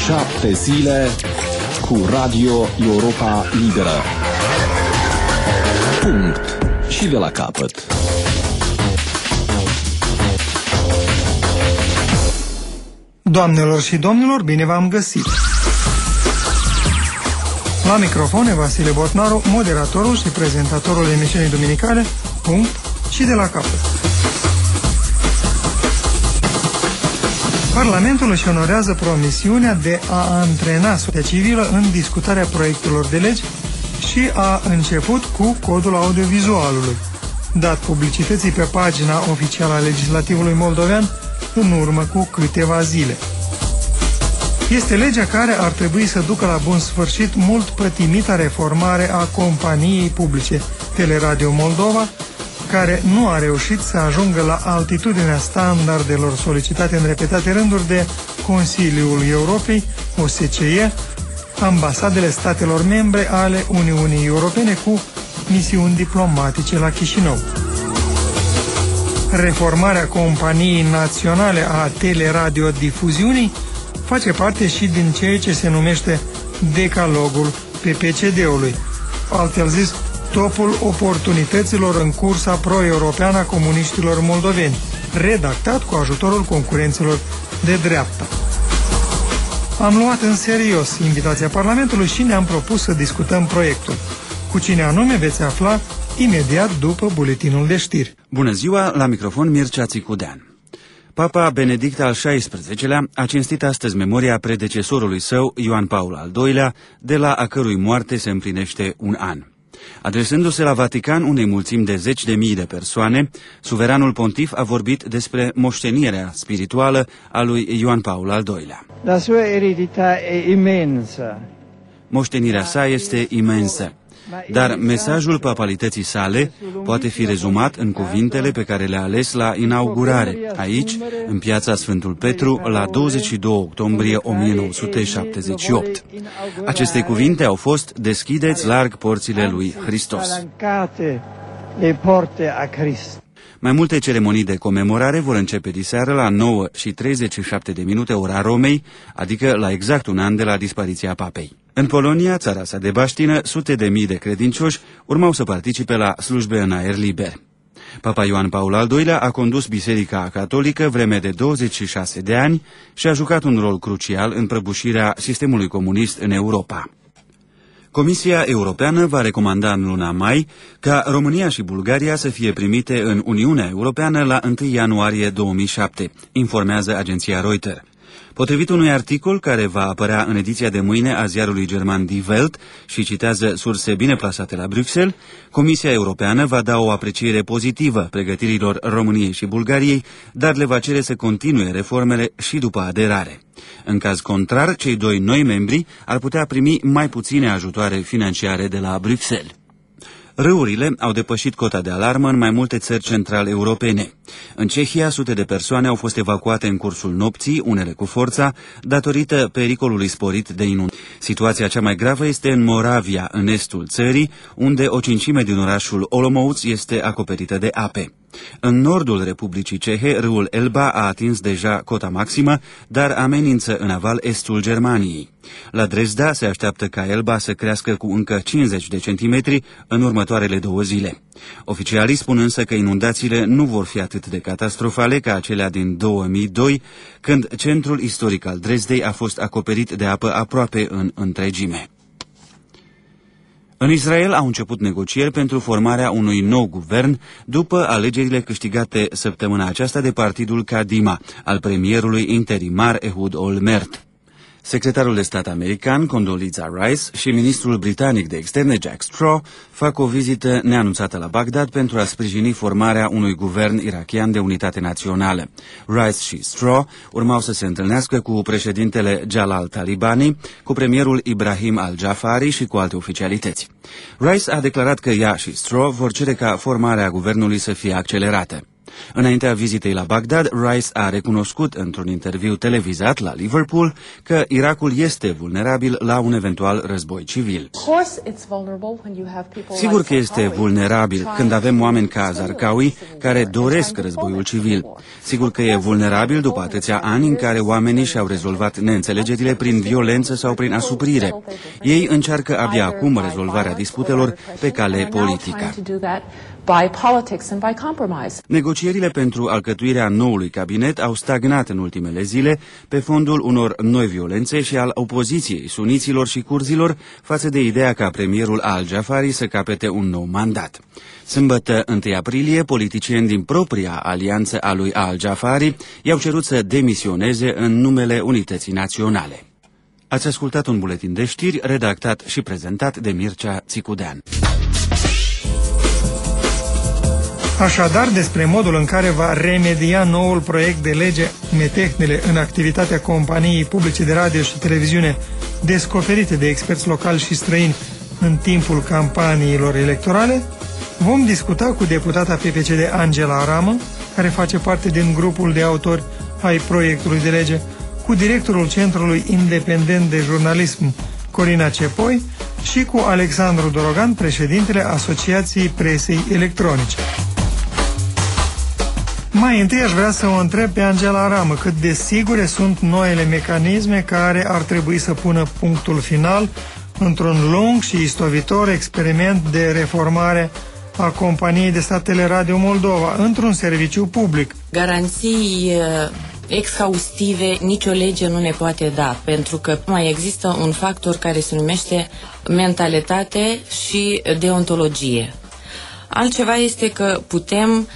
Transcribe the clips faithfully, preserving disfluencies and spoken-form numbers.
Șapte zile cu Radio Europa Liberă. Punct. Și de la capăt. Doamnelor și domnilor, bine v-am găsit! La microfon e Vasile Botnaru, moderatorul și prezentatorul emisiunii duminicale Punct și de la capăt. Parlamentul își onorează promisiunea de a antrena societatea civilă în discutarea proiectelor de legi și a început cu codul audiovizualului, dat publicității pe pagina oficială a legislativului moldovean în urmă cu câteva zile. Este legea care ar trebui să ducă la bun sfârșit mult pătimita reformare a companiei publice Teleradio Moldova, care nu a reușit să ajungă la altitudinea standardelor solicitate în repetate rânduri de Consiliul Europei, O S C E, ambasadele statelor membre ale Uniunii Europene cu misiuni diplomatice la Chișinău. Reformarea companiei naționale a teleradiodifuziunii face parte și din ceea ce se numește decalogul P P C D-ului, altfel zis, topul oportunităților în cursa pro-europeană a comuniștilor moldoveni, redactat cu ajutorul concurenților de dreapta. Am luat în serios invitația Parlamentului și ne-am propus să discutăm proiectul. Cu cine anume veți afla imediat după buletinul de știri. Bună ziua, la microfon Mircea Țicudean. Papa Benedict al șaisprezecelea a cinstit astăzi memoria predecesorului său, Ioan Paul al doilea, de la a cărui moarte se împlinește un an. Adresându-se la Vatican unei mulțimi de zeci de mii de persoane, suveranul pontif a vorbit despre moștenirea spirituală a lui Ioan Paul al doilea. La sua eredità è immensa. Moștenirea sa este imensă, dar mesajul papalității sale poate fi rezumat în cuvintele pe care le-a ales la inaugurare, aici, în piața Sfântul Petru, la douăzeci și doi octombrie o mie nouă sute șaptezeci și opt. Aceste cuvinte au fost: deschideți larg porțile lui Hristos. Mai multe ceremonii de comemorare vor începe diseară la nouă și treizeci și șapte de minute ora Romei, adică la exact un an de la dispariția papei. În Polonia, țara sa de baștină, sute de mii de credincioși urmau să participe la slujbe în aer liber. Papa Ioan Paul al doilea a condus Biserica Catolică vreme de douăzeci și șase de ani și a jucat un rol crucial în prăbușirea sistemului comunist în Europa. Comisia Europeană va recomanda în luna mai ca România și Bulgaria să fie primite în Uniunea Europeană la întâi ianuarie două mii șapte, informează agenția Reuters. Potrivit unui articol care va apărea în ediția de mâine a ziarului german Die Welt și citează surse bine plasate la Bruxelles, Comisia Europeană va da o apreciere pozitivă pregătirilor României și Bulgariei, dar le va cere să continue reformele și după aderare. În caz contrar, cei doi noi membri ar putea primi mai puține ajutoare financiare de la Bruxelles. Râurile au depășit cota de alarmă în mai multe țări central europene. În Cehia, sute de persoane au fost evacuate în cursul nopții, unele cu forța, datorită pericolului sporit de inundații. Situația cea mai gravă este în Moravia, în estul țării, unde o cincime din orașul Olomouț este acoperită de ape. În nordul Republicii Cehe, râul Elba a atins deja cota maximă, dar amenință în aval estul Germaniei. La Dresda se așteaptă ca Elba să crească cu încă cincizeci de centimetri în următoarele două zile. Oficialii spun însă că inundațiile nu vor fi atât de catastrofale ca acelea din două mii doi, când centrul istoric al Dresdei a fost acoperit de apă aproape în întregime. În Israel au început negocieri pentru formarea unui nou guvern după alegerile câștigate săptămâna aceasta de partidul Kadima, al premierului interimar Ehud Olmert. Secretarul de stat american Condoleezza Rice și ministrul britanic de externe Jack Straw fac o vizită neanunțată la Bagdad pentru a sprijini formarea unui guvern irakian de unitate națională. Rice și Straw urmau să se întâlnească cu președintele Jalal Talibani, cu premierul Ibrahim al-Jafari și cu alte oficialități. Rice a declarat că ea și Straw vor cere ca formarea guvernului să fie accelerată. Înaintea vizitei la Bagdad, Rice a recunoscut într-un interviu televizat la Liverpool că Irakul este vulnerabil la un eventual război civil. Sigur că este vulnerabil când avem oameni ca Zarqawi care doresc războiul civil. Sigur că e vulnerabil după atâția ani în care oamenii și-au rezolvat neînțelegerile prin violență sau prin asuprire. Ei încearcă abia acum rezolvarea disputelor pe cale politică. Negocierile pentru alcătuirea noului cabinet au stagnat în ultimele zile pe fondul unor noi violențe și al opoziției suniților și curzilor față de ideea ca premierul Al-Jafari să capete un nou mandat. Sâmbătă, întâi aprilie, politicieni din propria alianță a lui Al-Jafari i-au cerut să demisioneze în numele Unității Naționale. Ați ascultat un buletin de știri redactat și prezentat de Mircea Țicudean. Așadar, despre modul în care va remedia noul proiect de lege Metehnele în activitatea companiei publice de radio și televiziune descoperite de experți locali și străini în timpul campaniilor electorale, vom discuta cu deputata P P C D Angela Ramă, care face parte din grupul de autori ai proiectului de lege, cu directorul Centrului Independent de Jurnalism Corina Cepoi și cu Alexandru Dorogan, președintele Asociației Presei Electronice. Mai întâi aș vrea să o întreb pe Angela Ramă cât de sigure sunt noile mecanisme care ar trebui să pună punctul final într-un lung și istovitor experiment de reformare a companiei de stat Teleradio Moldova într-un serviciu public. Garanții exhaustive nicio lege nu ne poate da, pentru că mai există un factor care se numește mentalitate și deontologie. Altceva este că putem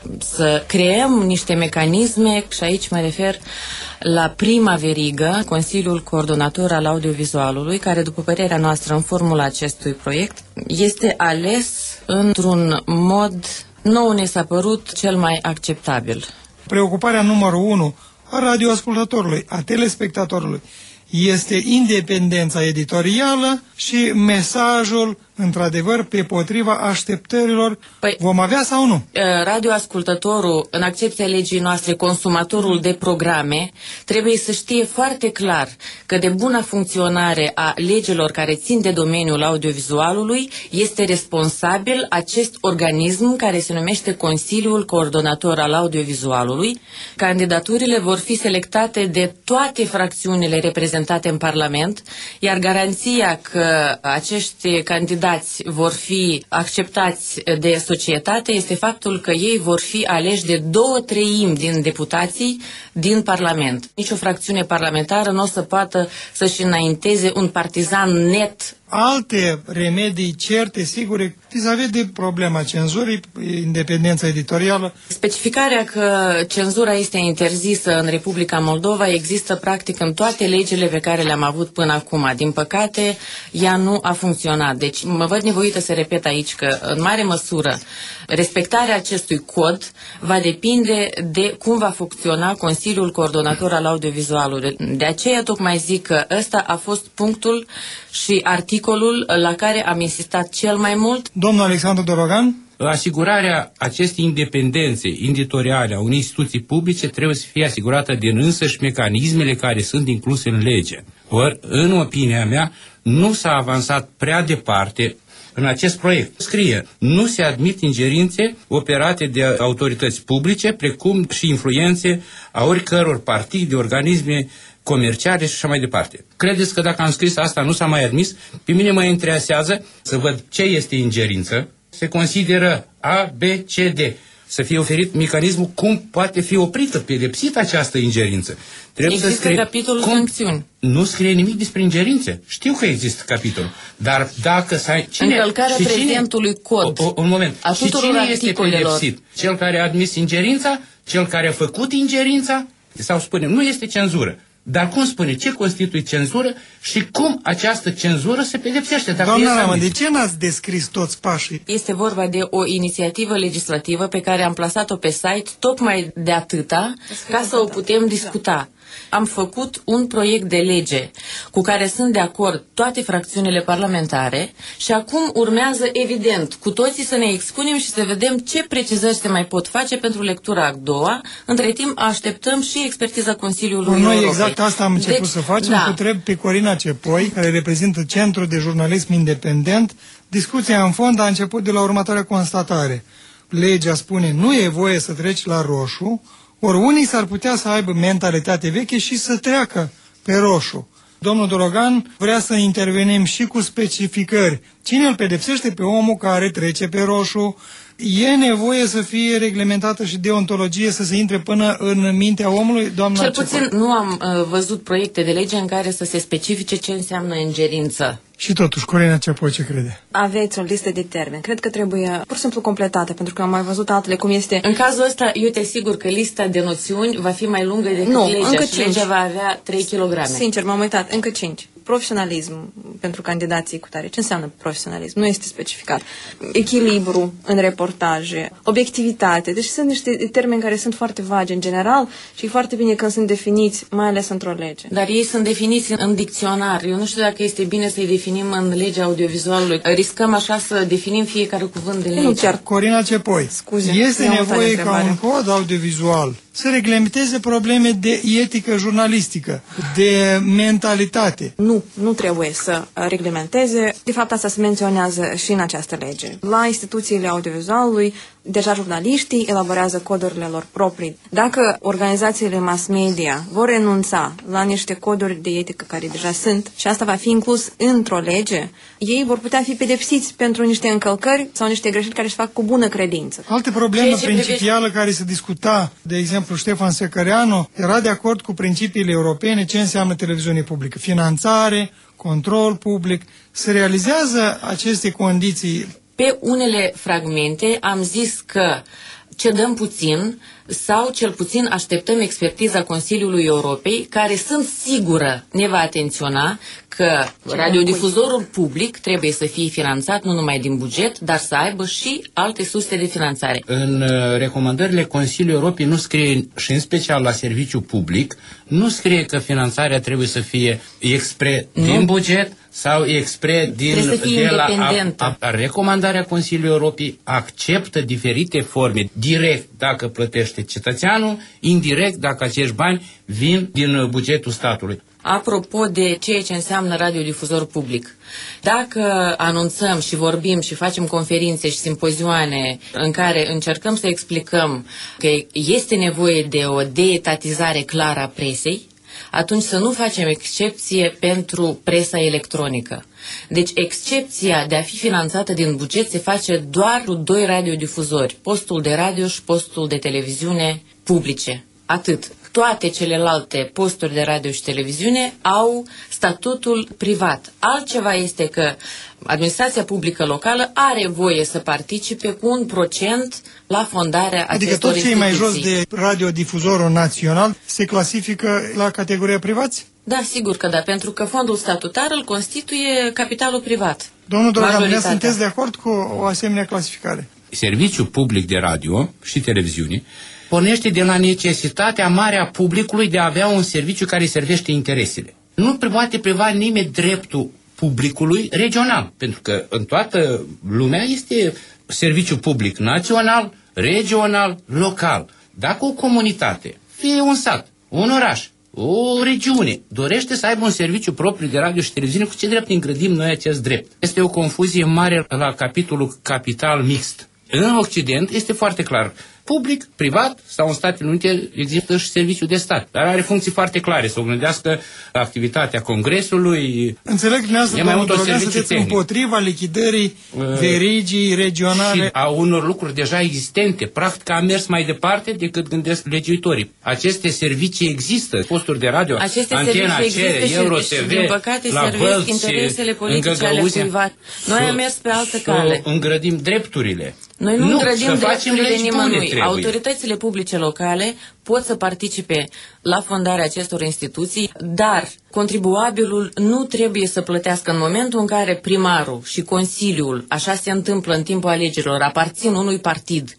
să creăm niște mecanisme, și aici mă refer la prima verigă, Consiliul Coordonator al Audiovizualului, care, după părerea noastră, în formula acestui proiect, este ales într-un mod nou ne s-a părut cel mai acceptabil. Preocuparea numărul unu a radioascultătorului, a telespectatorului, este independența editorială și mesajul, într-adevăr, pe potriva așteptărilor. Păi, vom avea sau nu? Radioascultătorul, în accepția legii noastre, consumatorul de programe, trebuie să știe foarte clar că de bună funcționare a legilor care țin de domeniul audiovizualului este responsabil acest organism care se numește Consiliul Coordonator al Audiovizualului. Candidaturile vor fi selectate de toate fracțiunile reprezentate în Parlament, iar garanția că acești candidați vor fi acceptați de societate este faptul că ei vor fi aleși de două treimi din deputații din Parlament. Nici o fracțiune parlamentară nu o să poată să-și înainteze un partizan net. Alte remedii certe, sigure, vis-a-vis de problema cenzurii, independența editorială. Specificarea că cenzura este interzisă în Republica Moldova există practic în toate legile pe care le-am avut până acum. Din păcate, ea nu a funcționat. Deci mă văd nevoită să repet aici că, în mare măsură, respectarea acestui cod va depinde de cum va funcționa Consiliul Coordonator al Audiovizualului. De aceea tocmai zic că ăsta a fost punctul și articolul la care am insistat cel mai mult. Domnul Alexandru Dorogan? Asigurarea acestei independențe editoriale a unei instituții publice trebuie să fie asigurată din însăși mecanismele care sunt incluse în lege. Ori, în opinia mea, nu s-a avansat prea departe în acest proiect. Scrie, nu se admit ingerințe operate de autorități publice, precum și influențe a oricăror partide, organisme comerciale și așa mai departe. Credeți că dacă am scris asta nu s-a mai admis? Pe mine mă interesează să văd ce este ingerință. Se consideră A, B, C, D. Să fie oferit mecanismul cum poate fi oprită, pedepsită această ingerință. Trebuie există să scrie capitolul cum... sancțiuni. Nu scrie nimic despre ingerințe. Știu că există capitol. Dar dacă s-a... Cine... Încălcarea prezentului cod. O, o, un moment. A și cine este pedepsit? Cel care a admis ingerința? Cel care a făcut ingerința? Sau spune, nu este cenzură. Dar cum spune, ce constituie cenzură și cum această cenzură se pedepsește? Doamna Ramă, de ce n-ați descris toți pașii? Este vorba de o inițiativă legislativă pe care am plasat-o pe site tocmai de atâta ca să o putem discuta. Am făcut un proiect de lege cu care sunt de acord toate fracțiunile parlamentare și acum urmează, evident, cu toții să ne expunem și să vedem ce precizări se mai pot face pentru lectura a doua. Între timp așteptăm și expertiza Consiliului Europei. Noi exact asta am început deci, să facem. Da. Întreb pe Corina Cepoi, care reprezintă Centrul de Jurnalism Independent. Discuția în fond a început de la următoarea constatare. Legea spune nu e voie să treci la roșu, ori unii s-ar putea să aibă mentalitate veche și să treacă pe roșu. Domnul Dorogan vrea să intervenim și cu specificări. Cine îl pedepsește pe omul care trece pe roșu? E nevoie să fie reglementată și deontologie, să se intre până în mintea omului? Doamna Cel Cepoi. puțin nu am uh, văzut proiecte de lege în care să se specifice ce înseamnă ingerință. Și totuși, Corina Cepoi, ce crede? Aveți o listă de termeni. Cred că trebuie pur și simplu completată, pentru că am mai văzut altele cum este. În cazul ăsta, eu te asigur că lista de noțiuni va fi mai lungă decât Nu, legea încă și cinci. legea va avea trei kilograme. Sincer, m-am uitat, încă cinci. Profesionalism pentru candidații cu tare. Ce înseamnă profesionalism? Nu este specificat. Echilibru în reportaje, obiectivitate. Deci sunt niște termeni care sunt foarte vagi în general și e foarte bine când sunt definiți, mai ales într-o lege. Dar ei sunt definiți în dicționar. Eu nu știu dacă este bine să-i definim în legea audiovizualului. Riscăm așa să definim fiecare cuvânt din lege. Nu chiar. Corina Cepoi, Scuze, este mi-am nevoie uitat ca de un cod audiovizual să reglementeze probleme de etică jurnalistică, de mentalitate. Nu, nu trebuie să reglementeze. De fapt, asta se menționează și în această lege. La instituțiile audiovizualului, deja jurnaliștii elaborează codurile lor proprii. Dacă organizațiile mass media vor renunța la niște coduri de etică care deja sunt și asta va fi inclus într-o lege, ei vor putea fi pedepsiți pentru niște încălcări sau niște greșeli care își fac cu bună credință. Altă problemă Ceea ce principială privește... care se discuta, de exemplu, Ștefan Secăreanu, era de acord cu principiile europene ce înseamnă televiziune publică. Finanțare, control public. Se realizează aceste condiții? Pe unele fragmente am zis că cedăm puțin sau cel puțin așteptăm expertiza Consiliului Europei, care sunt sigură ne va atenționa că radiodifuzorul public trebuie să fie finanțat nu numai din buget, dar să aibă și alte surse de finanțare. În uh, recomandările Consiliului Europei nu scrie, și în special la serviciu public, nu scrie că finanțarea trebuie să fie expre nu. din buget sau expre din... Trebuie să fie de la, independentă. a, a, recomandarea Consiliului Europei acceptă diferite forme, direct dacă plătește cetățeanul, indirect dacă acești bani vin din bugetul statului. Apropo de ceea ce înseamnă radiodifuzor public, dacă anunțăm și vorbim și facem conferințe și simpozioane în care încercăm să explicăm că este nevoie de o deetatizare clară a presei, atunci să nu facem excepție pentru presa electronică. Deci excepția de a fi finanțată din buget se face doar cu doi radiodifuzori, postul de radio și postul de televiziune publice. Atât. Toate celelalte posturi de radio și televiziune au statutul privat. Altceva este că administrația publică locală are voie să participe cu un procent la fondarea adică acestor toți cei mai jos instituții. de radiodifuzorul național se clasifică la categoria privați? Da, sigur că da, pentru că fondul statutar îl constituie capitalul privat. Domnul Dorogan, Majoritatea. sunteți de acord cu o asemenea clasificare? Serviciul public de radio și televiziune pornește de la necesitatea mare a publicului de a avea un serviciu care servește interesele. Nu poate priva nimeni dreptul publicului regional, pentru că în toată lumea este serviciu public național, regional, local. Dacă o comunitate, fie un sat, un oraș, o regiune, dorește să aibă un serviciu propriu de radio și televiziune, cu ce drept îngrădim noi acest drept? Este o confuzie mare la capitolul capital mixt. În Occident este foarte clar. Public, privat sau în Statele Unite există și serviciu de stat. Dar are funcții foarte clare, să oglindească activitatea Congresului. Înțeleg, dumneavoastră, domnul Dorogan, sunteți împotriva lichidării verigii regionale. Și a unor lucruri deja existente. Practic a mers mai departe decât gândesc legiuitorii. Aceste servicii există, posturi de radio, Aceste Antena servicii C, există Euro și, T V, și din păcate la servesc Bălți, interesele politice ale Găgăuzea. cuiva. Noi am mers pe altă să cale. îngrădim drepturile. Noi nu, nu îngrădim drepturile legi nimănui. bune, Autoritățile publice locale pot să participe la fondarea acestor instituții, dar contribuabilul nu trebuie să plătească în momentul în care primarul și Consiliul, așa se întâmplă în timpul alegerilor, aparțin unui partid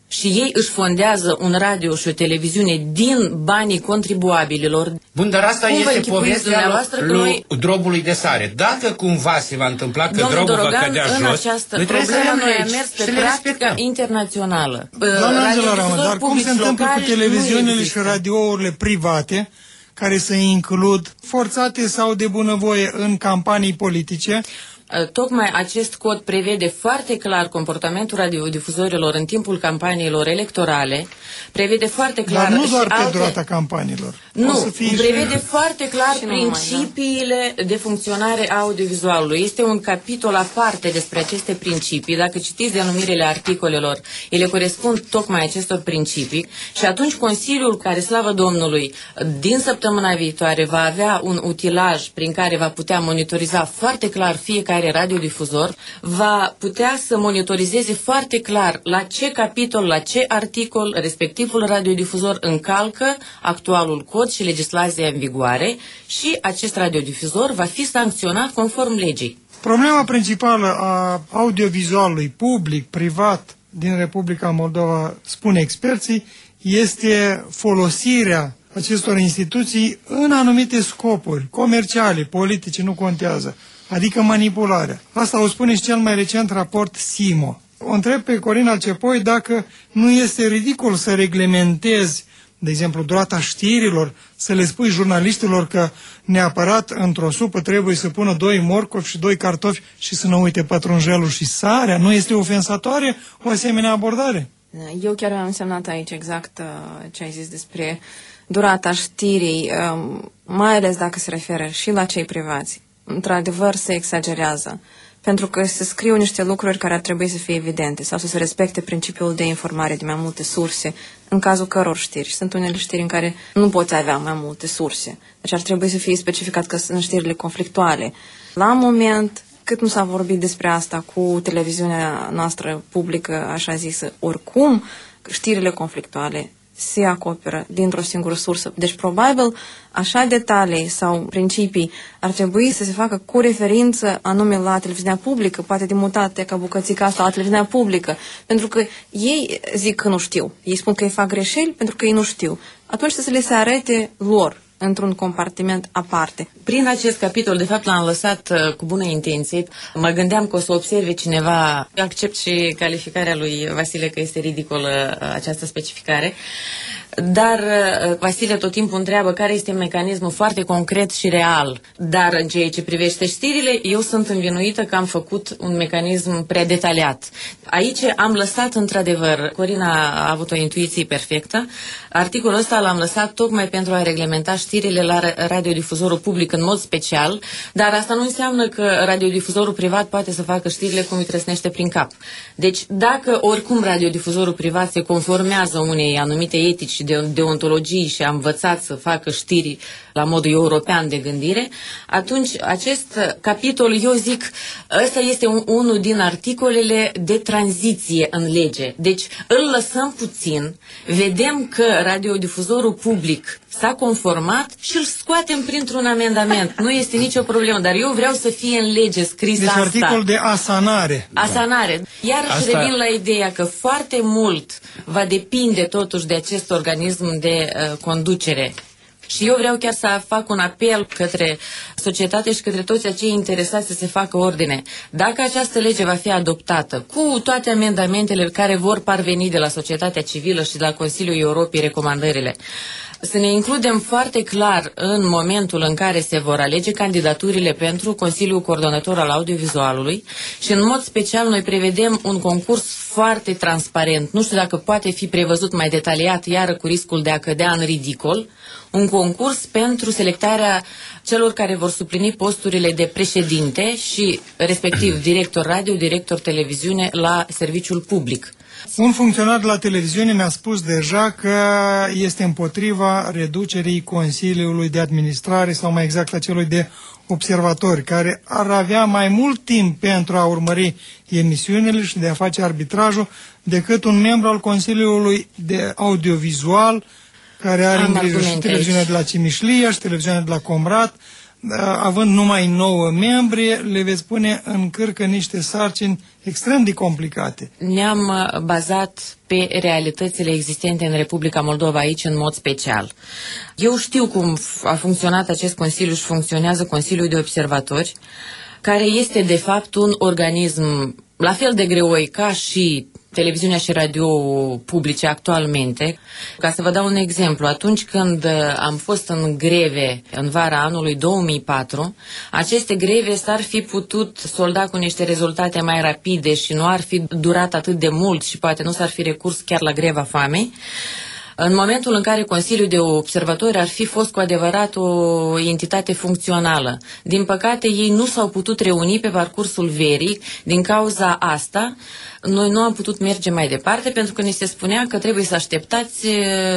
și ei își fondează un radio și o televiziune din banii contribuabililor. Bun, dar asta Cum este povestea lui, noi... drobului de sare. Dacă cumva se va întâmpla că Domnul drobul Dorogan, va cădea în jos, această noi trebuie să problemă noi am aici, mers să pe le practica respectăm. internațională. Doamna Angela Rama, dar cum se întâmplă cu televiziunile și și radiourile private care se includ forțate sau de bunăvoie în campanii politice? Tocmai acest cod prevede foarte clar comportamentul radiodifuzorilor în timpul campaniilor electorale, prevede foarte clar... Dar nu doar pe alte... durata campaniilor. Nu, prevede și... foarte clar și numai, principiile da? de funcționare a audiovizualului. Este un capitol aparte despre aceste principii. Dacă citiți denumirile articolelor, ele corespund tocmai acestor principii și atunci Consiliul, care, slavă Domnului, din săptămâna viitoare va avea un utilaj prin care va putea monitoriza foarte clar fiecare radiodifuzor, va putea să monitorizeze foarte clar la ce capitol, la ce articol respectivul radiodifuzor încalcă actualul cod și legislația în vigoare și acest radiodifuzor va fi sancționat conform legii. Problema principală a audiovizualului public, privat din Republica Moldova, spune experții, este folosirea acestor instituții în anumite scopuri comerciale, politice, nu contează. Adică manipularea. Asta o spune și cel mai recent raport SIMO. O întreb pe Corina Cepoi dacă nu este ridicol să reglementezi, de exemplu, durata știrilor, să le spui jurnaliștilor că neapărat într-o supă trebuie să pună doi morcovi și doi cartofi și să nu uite pătrunjelul și sarea. Nu este ofensatoare o asemenea abordare? Eu chiar am semnat aici exact uh, ce ai zis despre durata știrii, uh, mai ales dacă se referă și la cei privați. Într-adevăr se exagerează, pentru că se scriu niște lucruri care ar trebui să fie evidente sau să se respecte principiul de informare de mai multe surse, în cazul căror știri. Și sunt unele știri în care nu poți avea mai multe surse. Deci ar trebui să fie specificat că sunt știrile conflictuale. La moment, cât nu s-a vorbit despre asta cu televiziunea noastră publică, așa zisă, oricum, știrile conflictuale se acoperă dintr-o singură sursă. Deci, probabil, așa detalii sau principii ar trebui să se facă cu referință anume la televiziunea publică, poate de mutate ca bucățica asta la televiziunea publică, pentru că ei zic că nu știu. Ei spun că ei fac greșeli pentru că ei nu știu. Atunci să le se arate lor într-un compartiment aparte. Prin acest capitol, de fapt, l-am lăsat uh, cu bună intenție. Mă gândeam că o să observe cineva, eu accept și calificarea lui Vasile că este ridicolă uh, această specificare, dar uh, Vasile tot timpul întreabă care este mecanismul foarte concret și real. Dar în ceea ce privește știrile, eu sunt învinuită că am făcut un mecanism prea detaliat. Aici am lăsat, într-adevăr, Corina a avut o intuiție perfectă, articolul ăsta l-am lăsat tocmai pentru a reglementa știrile la radiodifuzorul public în mod special, dar asta nu înseamnă că radiodifuzorul privat poate să facă știrile cum îi trăsnește prin cap. Deci, dacă oricum radiodifuzorul privat se conformează unei anumite etici și de deontologii și a învățat să facă știri la modul european de gândire, atunci acest capitol, eu zic, ăsta este un, unul din articolele de tranziție în lege. Deci, îl lăsăm puțin, vedem că radiodifuzorul public s-a conformat și îl scoatem printr-un amendament. Nu este nicio problemă, dar eu vreau să fie în lege scris deci asta. Deci articol de asanare. Asanare. Iarăși asta... revin la ideea că foarte mult va depinde totuși de acest organism de uh, conducere. Și eu vreau chiar să fac un apel către societate și către toți acei interesați să se facă ordine. Dacă această lege va fi adoptată cu toate amendamentele care vor parveni de la societatea civilă și de la Consiliul Europei, recomandările, să ne includem foarte clar în momentul în care se vor alege candidaturile pentru Consiliul Coordonator al Audiovizualului și în mod special noi prevedem un concurs foarte transparent. Nu știu dacă poate fi prevăzut mai detaliat, iară cu riscul de a cădea în ridicol, un concurs pentru selectarea celor care vor suplini posturile de președinte și respectiv director radio, director televiziune la serviciul public. Un funcționar de la televiziune mi-a spus deja că este împotriva reducerii Consiliului de Administrare sau mai exact a celui de observatori, care ar avea mai mult timp pentru a urmări emisiunile și de a face arbitrajul decât un membru al Consiliului de Audiovizual care are în grijă și televiziunea de la Cimișlia și televiziunea de la Comrat. având numai nouă membri, le veți pune în cârcă niște sarcini extrem de complicate. Ne-am bazat pe realitățile existente în Republica Moldova aici în mod special. Eu știu cum a funcționat acest Consiliu și funcționează Consiliul de Observatori, care este de fapt un organism la fel de greoi ca și televiziunea și radio publice actualmente. Ca să vă dau un exemplu, atunci când am fost în greve în vara anului două mii patru, aceste greve s-ar fi putut solda cu niște rezultate mai rapide și nu ar fi durat atât de mult și poate nu s-ar fi recurs chiar la greva foamei. În momentul în care Consiliul de Observatori ar fi fost cu adevărat o entitate funcțională. Din păcate, ei nu s-au putut reuni pe parcursul verii. Din cauza asta, noi nu am putut merge mai departe, pentru că ni se spunea că trebuie să așteptați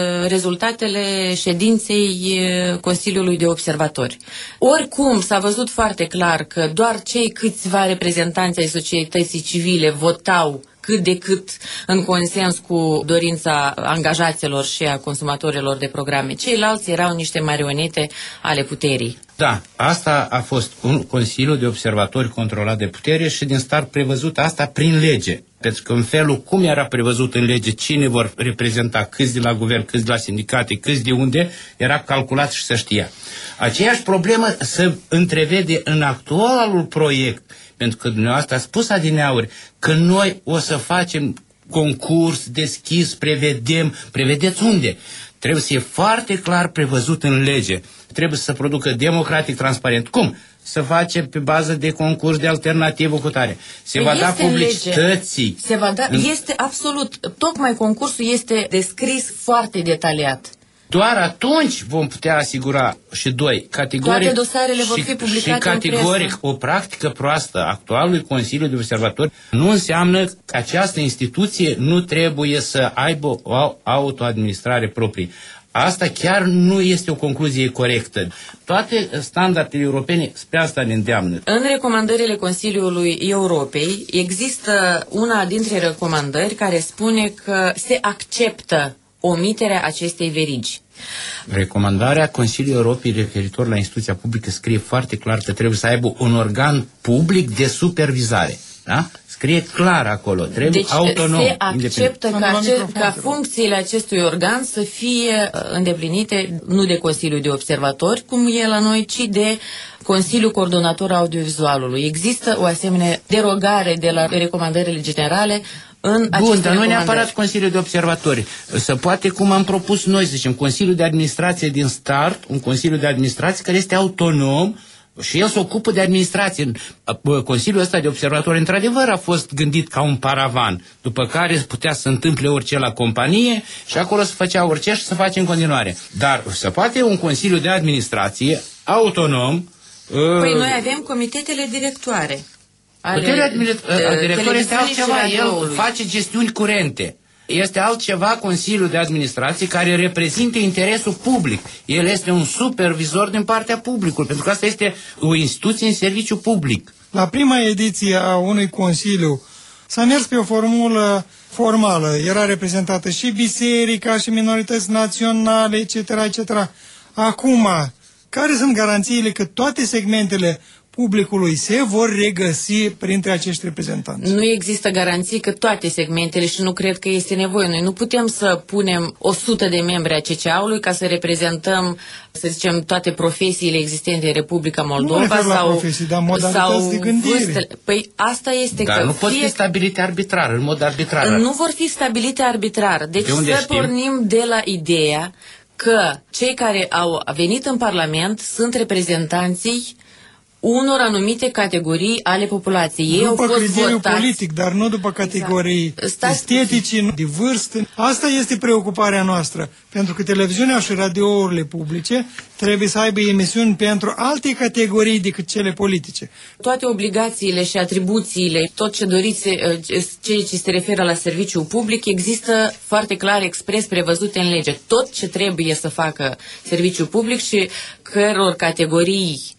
rezultatele ședinței Consiliului de Observatori. Oricum, s-a văzut foarte clar că doar cei câțiva reprezentanți ai societății civile votau cât de cât în consens cu dorința angajaților și a consumatorilor de programe. Ceilalți erau niște marionete ale puterii. Da, asta a fost un Consiliu de Observatori controlat de putere și din start prevăzut asta prin lege. Pentru că în felul cum era prevăzut în lege cine vor reprezenta, câți de la guvern, câți de la sindicate, câți de unde, era calculat și se știa. Aceeași problemă se întrevede în actualul proiect, pentru că dumneavoastră a spus adineauri că noi o să facem concurs deschis, prevedem, prevedeți unde? Trebuie să fie foarte clar prevăzut în lege. Trebuie să se producă democratic, transparent. Cum? Să face pe bază de concurs de alternativă cu tare. Se va da publicității. Se va da, este absolut, tocmai concursul este descris foarte detaliat. Doar atunci vom putea asigura și doi, categoric, toate dosarele vor și, fi publicate și categoric o practică proastă actualului Consiliu de Observatori nu înseamnă că această instituție nu trebuie să aibă o autoadministrare proprie. Asta chiar nu este o concluzie corectă. Toate standardele europene spre asta ne îndeamnă. În recomandările Consiliului Europei există una dintre recomandări care spune că se acceptă omiterea acestei verigi. Recomandarea Consiliului Europei referitor la instituția publică scrie foarte clar că trebuie să aibă un organ public de supervizare. Da? Scrie clar acolo, trebuie deci autonom. Se acceptă ca, ace- ca funcțiile acestui organ să fie îndeplinite nu de Consiliul de Observatori, cum e la noi, ci de Consiliul Coordonator Audiovizualului. Există o asemenea derogare de la recomandările generale în Bun, dar nu neapărat Consiliul de Observatori. Se poate, cum am propus noi, să zicem, Consiliul de Administrație din start, un Consiliu de Administrație care este autonom și el se ocupă de administrație. Consiliul ăsta de Observatori, într-adevăr, a fost gândit ca un paravan, după care putea să întâmple orice la companie și acolo se făcea orice și se face în continuare. Dar se poate un Consiliu de Administrație autonom. Păi uh, noi avem comitetele directoare. Puterea director este altceva, el face gestiuni curente. Este altceva Consiliul de Administrație care reprezintă interesul public. El este un supervisor din partea publicului, pentru că asta este o instituție în serviciu public. La prima ediție a unui Consiliu s-a mers pe o formulă formală. Era reprezentată și biserica, și minorități naționale, et cetera, et cetera. Acum, care sunt garanțiile că toate segmentele publicului se vor regăsi printre acești reprezentanți? Nu există garanții că toate segmentele și nu cred că este nevoie. Noi nu putem să punem o sută de membri a C C A-ului ca să reprezentăm, să zicem, toate profesiile existente în Republica Moldova. Nu refer la sau, profesii, dar modalități sau de gândire. Vârstele. Păi asta este dar că nu pot fie... fi stabilite arbitrar, în mod arbitrar. Nu vor fi stabilite arbitrar. Deci de unde să știm? pornim de la ideea că cei care au venit în Parlament sunt reprezentanții unor anumite categorii ale populației. Ei după au fost criteriu votați. politic, dar nu după categorii exact. estetice, de vârstă. Asta este preocuparea noastră, pentru că televiziunea și radiourile publice trebuie să aibă emisiuni pentru alte categorii decât cele politice. Toate obligațiile și atribuțiile, tot ce doriți, ceea ce se referă la serviciul public, există foarte clar, expres prevăzute în lege. Tot ce trebuie să facă serviciul public și căror categorii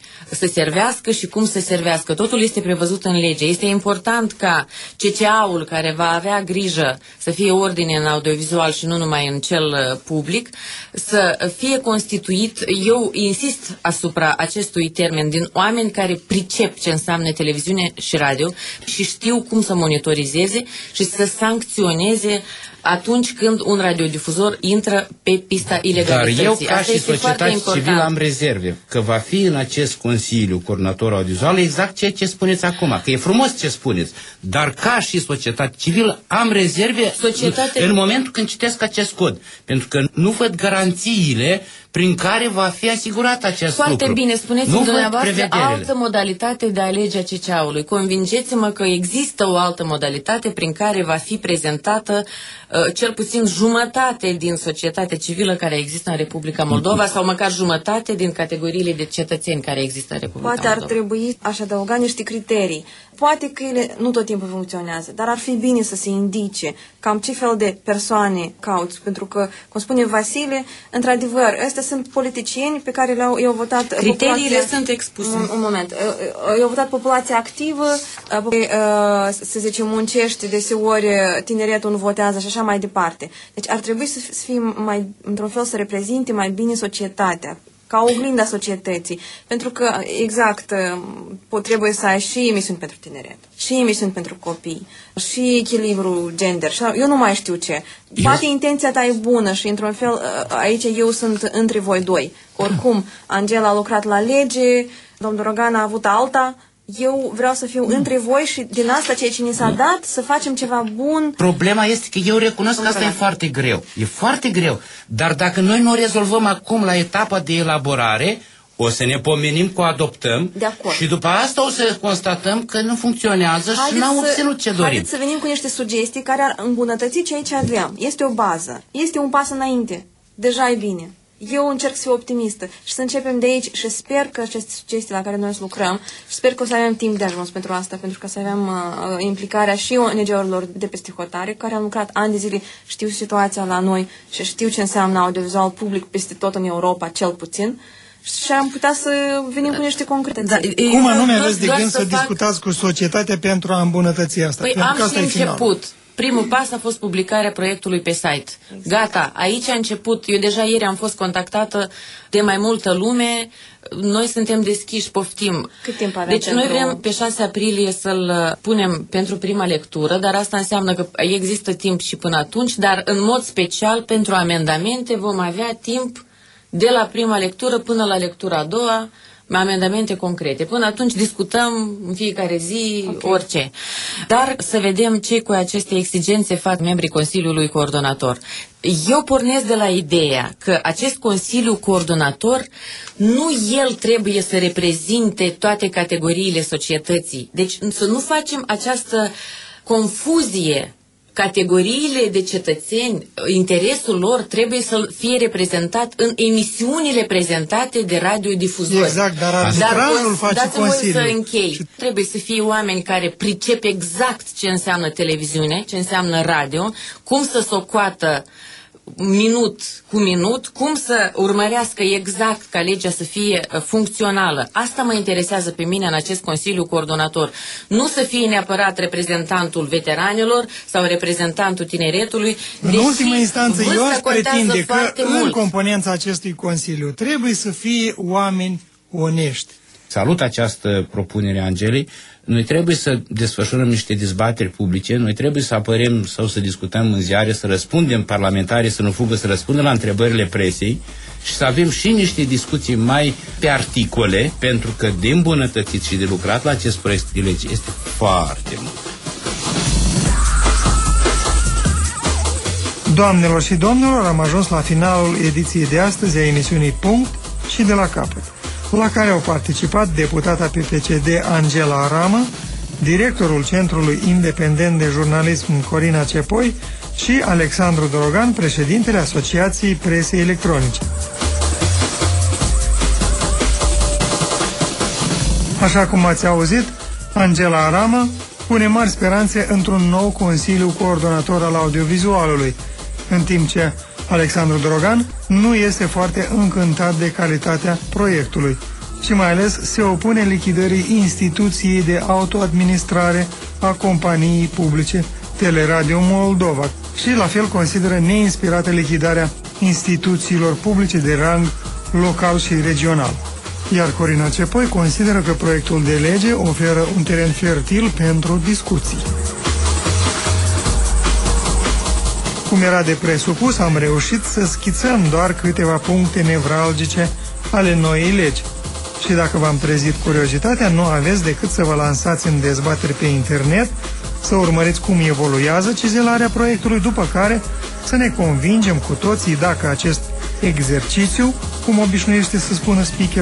să servească și cum să servească. Totul este prevăzut în lege. Este important ca C C A-ul, care va avea grijă să fie ordine în audiovizual și nu numai în cel public, să fie constituit, eu insist asupra acestui termen, din oameni care pricep ce înseamnă televiziune și radio și știu cum să monitorizeze și să sancționeze atunci când un radiodifuzor intră pe pista ilegalității. Dar eu, ca Asta și este societate civilă, am rezerve că va fi în acest Consiliu Coordonator Audiovizual exact ceea ce spuneți acum, că e frumos ce spuneți, dar ca și societate civilă am rezerve societate... în momentul când citesc acest cod, pentru că nu văd garanțiile prin care va fi asigurat acest Foarte lucru. Foarte bine, spuneți-mi dumneavoastră altă modalitate de a alege a C C A-ului. Convingeți-mă că există o altă modalitate prin care va fi prezentată uh, cel puțin jumătate din societatea civilă care există în Republica Moldova sau măcar jumătate din categoriile de cetățeni care există în Republica Poate Moldova. Poate ar trebui aș adăuga niște criterii. Poate că ele nu tot timpul funcționează, dar ar fi bine să se indice cam ce fel de persoane cauți, pentru că, cum spune Vasile, într-adevăr, astea sunt politicieni pe care le-au i-au votat criteriile populația... sunt expuse. Un, un moment. I-au votat populația activă, să zicem, muncește, deseori tineretul nu votează și așa mai departe. Deci ar trebui să fim mai, într-un fel, să reprezinte mai bine societatea, ca oglinda societății. Pentru că, exact, pot, trebuie să ai și emisiuni pentru tineret, și emisiuni pentru copii, și echilibru gender, și eu nu mai știu ce. Poate intenția ta e bună și, într-un fel, aici eu sunt între voi doi. Oricum, Angela a lucrat la lege, domnul Dorogan a avut alta, eu vreau să fiu între voi și din asta ceea ce ni s-a dat, să facem ceva bun. Problema este că eu recunosc că asta e foarte greu. E foarte greu. Dar dacă noi nu o rezolvăm acum la etapa de elaborare, o să ne pomenim că o adoptăm și după asta o să constatăm că nu funcționează haideți și n-am obținut ce dorim. Haideți să venim cu niște sugestii care ar îmbunătăți ceea ce aveam. Este o bază. Este un pas înainte. Deja e bine. Eu încerc să fiu optimistă și să începem de aici și sper că aceste sugestii la care noi să lucrăm și sper că o să avem timp de ajuns pentru asta, pentru că să avem uh, implicarea și O N G-urilor de peste hotare, care am lucrat ani de zile, știu situația la noi și știu ce înseamnă audiovizual public peste tot în Europa, cel puțin, și am putea să venim cu niște concrete. Da, cum anume aveți de gând să, să fac... discutați cu societatea pentru a îmbunătăți asta? Păi am și început. Primul pas a fost publicarea proiectului pe site. Gata, aici a început, eu deja ieri am fost contactată de mai multă lume, noi suntem deschiși, poftim. Cât timp avem deci pentru... noi vrem pe șase aprilie să-l punem pentru prima lectură, dar asta înseamnă că există timp și până atunci, dar în mod special pentru amendamente vom avea timp de la prima lectură până la lectura a doua, amendamente concrete. Până atunci discutăm în fiecare zi okay. orice. Dar să vedem ce cu aceste exigențe fac membrii Consiliului Coordonator. Eu pornesc de la ideea că acest Consiliu Coordonator nu el trebuie să reprezinte toate categoriile societății. Deci să nu facem această confuzie. Categoriile de cetățeni, interesul lor trebuie să fie reprezentat în emisiunile prezentate de radiodifuzori. Exact, dar arbitrajul face Consiliul. Dați-mi voi să închei. Și... Trebuie să fie oameni care pricep exact ce înseamnă televiziune, ce înseamnă radio, cum să socoată minut cu minut, cum să urmărească exact ca legea să fie funcțională. Asta mă interesează pe mine în acest Consiliu Coordonator. Nu să fie neapărat reprezentantul veteranilor sau reprezentantul tineretului. În ultima instanță, eu aș pretinde că mult. în componența acestui Consiliu trebuie să fie oameni onești. Salut această propunere a Angelei. Noi trebuie să desfășurăm niște dezbateri publice, noi trebuie să apărem sau să discutăm în ziare, să răspundem parlamentarii, să nu fugă, să răspundem la întrebările presei și să avem și niște discuții mai pe articole, pentru că de îmbunătățit și de lucrat la acest proiect de lege este foarte mult. Doamnelor și domnilor, am ajuns la finalul ediției de astăzi a emisiunii Punct și de la capăt, la care au participat deputata P P C D Angela Aramă, directorul Centrului Independent de Jurnalism Corina Cepoi și Alexandru Dorogan, președintele Asociației Presei Electronice. Așa cum ați auzit, Angela Aramă pune mari speranțe într-un nou Consiliu Coordonator al audiovizualului, în timp ce Alexandru Dorogan nu este foarte încântat de calitatea proiectului. și mai ales se opune lichidării instituției de autoadministrare a companiei publice Teleradio Moldova și la fel consideră neinspirată lichidarea instituțiilor publice de rang local și regional. Iar Corina Cepoi consideră că proiectul de lege oferă un teren fertil pentru discuții. Cum era de presupus, am reușit să schițăm doar câteva puncte nevralgice ale noii legi. Și dacă v-am trezit curiozitatea, nu aveți decât să vă lansați în dezbateri pe internet, să urmăriți cum evoluează cizelarea proiectului, după care să ne convingem cu toții dacă acest exercițiu, cum obișnuiește să spună speaker,